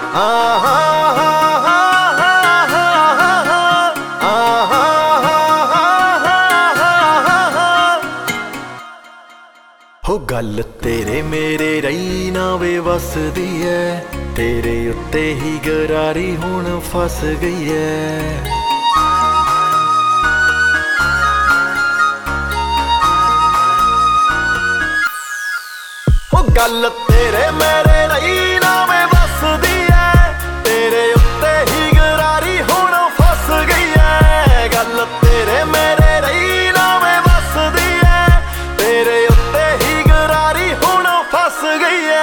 हो गल तेरे मेरे रही ना वे वसदी है, तेरे उत्ते ही गरारी हुण फस गई है। हो गल तेरे मेरे रही ना वे वसदी है, तेरे उत्ते ही गरारी हुण फस गई है। गल तेरे मेरे रही ना वे वसदी है, तेरे उत्ते ही गरारी हुण फस गई है।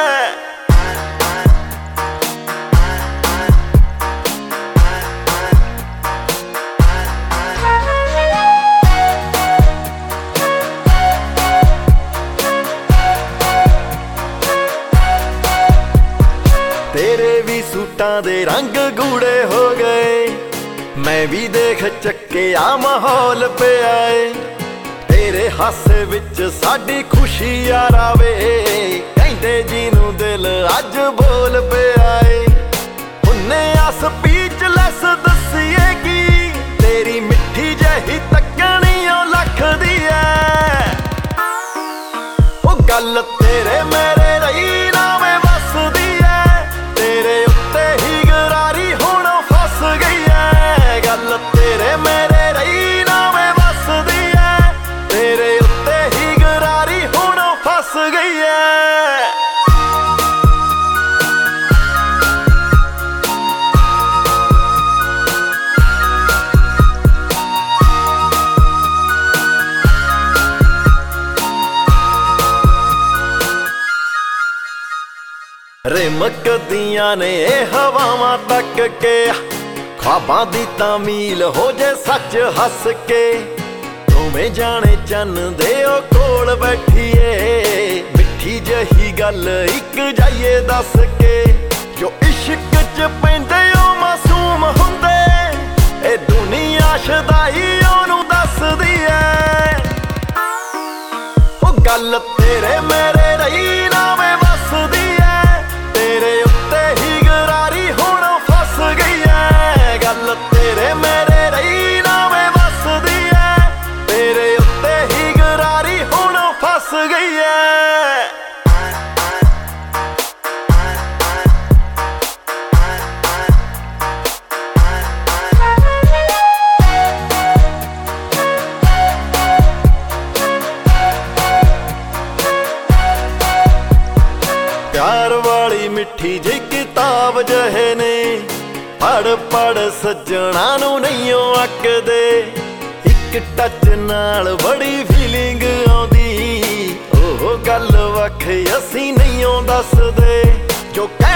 तेरे भी सूटां दे रंग गूढ़े हो गए, मैं भी देख चक्किया माहौल पे आए। तेरे हासे विच साडी खुशी यारा वे, कहंदे जिनू दिल अज बोल पे आए। उन्ने आ स्पीचलैस दस्सीए कि तेरी मिठी जही तकनी ओ लख दी है। ओ गल तेरे मेरे रही ना वे वसदी है, तेरे उत्ते ही गरारी हुण फस गई है। गल तेरे मेरे रही ना वे वसदी है, तेरे उत्ते ही गरारी हुण फस गई है। रिमकदियां ने हवावां तक के, ख्वाबां दी तामील हो जे सच हस के। दोवें जाने चन दे ओ कोल बैठिए, मिठी जही गल इक जाइए दस के। जो इश्क च पैंदे ओ मासूम हुंदे, ए दुनिया शदाई ओनू दसदी है। ओ गल तेरे मेरे रही ना वे वसदी है, तेरे उत्ते ही गरारी हुण फस गई है। गल तेरे मेरे रही ना वे वसदी है, तेरे उत्ते ही गरारी हुण फस गई है। प्यार वाली मिठी जी किताब जहे ने, पढ़ पढ़ सज्जणा नू नहीं अकदे। एक टच नाल बड़ी फीलिंग आउंदी, ओह गल वख असी नहीं दसदे। जो